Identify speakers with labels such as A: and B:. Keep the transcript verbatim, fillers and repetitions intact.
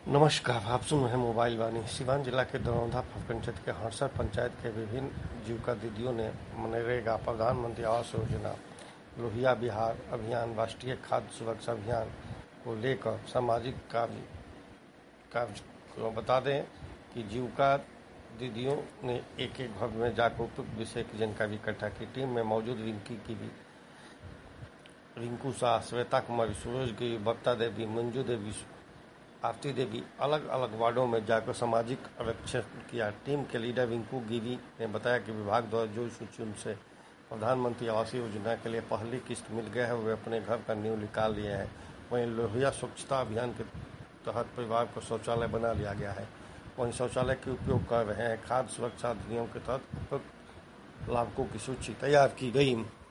A: नमस्कार, आप सुन रहे हैं मोबाइल वाणी। सिवान जिला के दरौंधा प्रखंड क्षेत्र के हड़सर पंचायत के विभिन्न जीविका दीदियों ने मनरेगा, प्रधानमंत्री आवास योजना, लोहिया बिहार अभियान, राष्ट्रीय खाद्य सुरक्षा अभियान को लेकर सामाजिक कार्य कार्य बता दें कि जीविका दीदियों ने एक एक घर में जाकर उपयुक्त विषय की जानकारी इकट्ठा की। टीम में मौजूद रिंकी की भी रिंकू शाह, श्वेता कुमारी, सूरज की, बक्ता देवी, मंजू देवी, आरती देवी अलग अलग वार्डों में जाकर सामाजिक आरक्षण किया। टीम के लीडर रिंकू गिरी ने बताया कि विभाग द्वारा जो सूची उनसे प्रधानमंत्री आवास योजना के लिए पहली किस्त मिल गया है, वे अपने घर का नींव निकाल लिए हैं। वहीं लोहिया स्वच्छता अभियान के तहत परिवार को शौचालय बना लिया गया है। वहीं शौचालय के उपयोग कर रहे हैं। खाद्य सुरक्षा अधिनियम के तहत उपयुक्त लाभुकों की सूची तैयार की गई।